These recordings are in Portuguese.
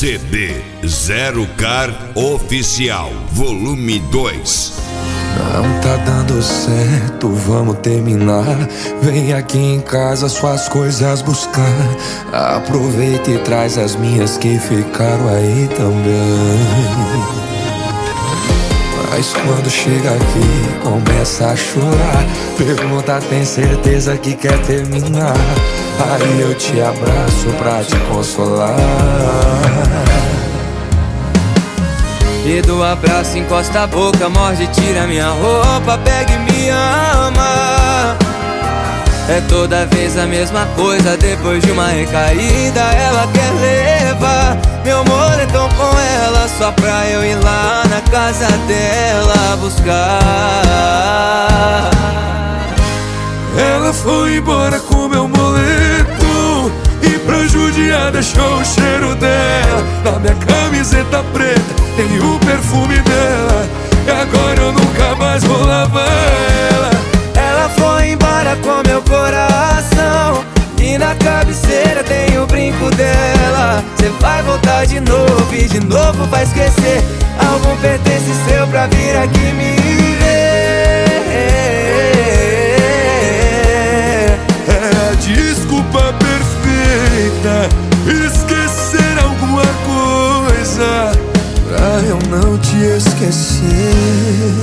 CD Zero Car Oficial, volume 2. Não tá dando certo, vamos terminar. Vem aqui em casa suas coisas buscar. Aproveita e traz as minhas que ficaram aí também. Mas quando chega aqui, começa a chorar. Pergunta, tem certeza que quer terminar? Aí eu te abraço pra te consolar. E do abraço encosta a boca, morde, tira minha roupa, pega e me ama. É toda vez a mesma coisa, depois de uma recaída ela quer levar meu moletom com ela, só pra eu ir lá na casa dela buscar. Ela foi embora com meu moletom e pra judiar deixou o cheiro dela na minha camiseta preta, tem o perfume dela. E agora eu nunca mais vou lavar ela. Ela foi embora com meu coração e na cabeceira tem o brinco dela. Cê vai voltar de novo e de novo vai esquecer algum pertence seu pra vir aqui me ver. É a desculpa perfeita, esquecer alguma coisa pra eu não te esquecer.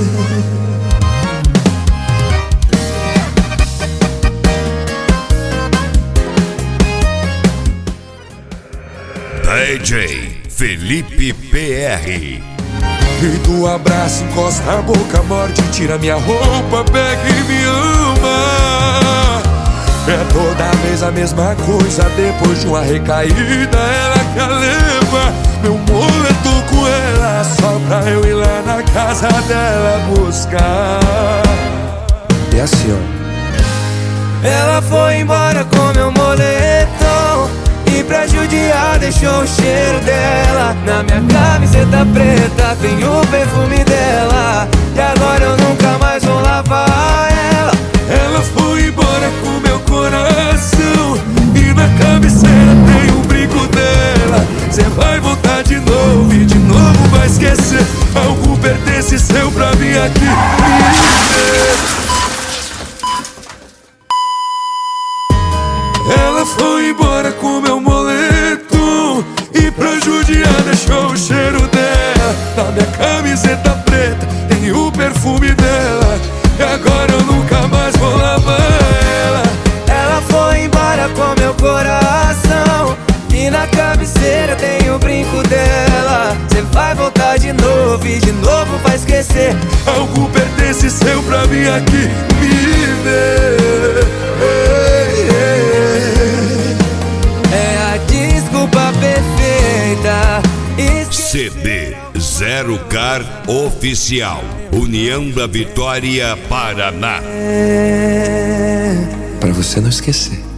DJ Felipe PR. E do abraço encosta a boca, morde, tira minha roupa, pega e me ama. É toda vez a mesma coisa, depois de uma recaída ela quer levar meu moletom com ela, só pra eu ir lá na casa dela buscar. E assim, ó. Ela foi embora com meu moletom e pra judiar deixou o cheiro dela na minha camiseta preta, tem o perfume dela. E agora eu nunca mais vou lavar ela. Ela foi embora com meu coração e na cabeceira tem o brinco dela. Cê vai voltar de novo e de novo vai esquecer algum pertence seu pra mim aqui me ver. Ela foi embora com meu moletom e pra judiar deixou o cheiro dela na minha camiseta preta, tem o perfume dela. E agora eu nunca mais vou lavar ela. Ela foi embora com meu coração e na cabeceira tem o brinco dela. Cê vai voltar de novo e de novo vai esquecer algum pertence seu pra mim aqui me ver. É a desculpa perfeita. CD Zero Car Oficial, União da Vitória, Paraná. Pra você não esquecer.